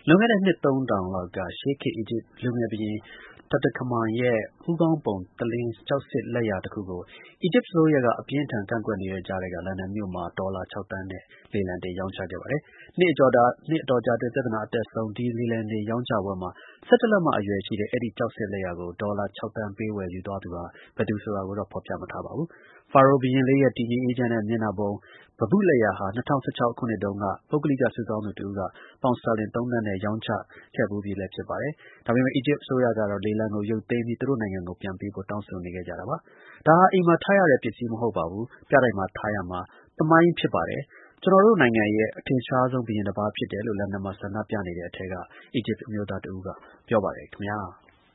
လွန်ခဲ့တဲ့နှစ် ၃ ထောင်လောက်က ရှေးခေတ် အီဂျစ်လူငယ်ဘုရင် Tutankhamun ရဲ့ ဦးခေါင်းပုံ သလင်း ကျောက်ဆစ်လက်ရာတစ်ခုကို အီဂျစ်အစိုးရက အပြင်းအထန် ကန့်ကွက်နေတဲ့ကြားထဲက လန်ဒန်မြို့မှာ ဒေါ်လာ 6 သန်းနဲ့ လေလံတင် ရောင်းချခဲ့ပါတယ်။ နှစ်အတော်ကြာအတွင်း ပြဿနာအတက်ဆုံး ဒီ လေလံတင် ရောင်းချပွဲမှာ ၁၁ လက်မ အရွယ်ရှိတဲ့ အဲဒီ ကျောက်ဆစ်လက်ရာကို ဒေါ်လာ 6 သန်းပေး ဝယ်ယူသွားသူဟာ ဘယ်သူဆိုတာကိုတော့ ဖော်ပြမထားပါဘူး။ ဖာရိုဘုရင်လေးရဲ့ တည်ငြိမ်အေးချမ်းတဲ့ မျက်နှာပုံ ပန်းပုလက်ရာဟာ ၂၀၁၆ ခုနှစ်တုန်းက ပုဂ္ဂလိက စုဆောင်းသူတစ်ဦးက ပေါင်စတာလင် ၃ သန်းနဲ့ ရောင်းချခဲ့ဖူးပြီလည်း ဖြစ်ပါတယ်။ ဒါပေမဲ့ အီဂျစ်အစိုးရကတော့ လေလံကို ရုပ်သိမ်းပြီး သူတို့နိုင်ငံကို ပြန်ပေးဖို့ တောင်းဆိုနေခဲ့ကြတာပါ။ ဒါဟာ အိမ်မှာ ထားရတဲ့ ပစ္စည်း မဟုတ်ပါဘူး။ ပြတိုက်မှာ ထားရမှာ သမိုင်းဖြစ်ပါတယ်။ ကျွန်တော်တို့နိုင်ငံရဲ့ အထင်ရှားဆုံး ဘုရင်တစ်ပါး ဖြစ်တယ်လို့ လန်ဒန်မှာ ဆန္ဒပြနေတဲ့အထဲက အီဂျစ်အမျိုးသားတစ်ဦးက ပြောပါတယ်ခင်ဗျာ။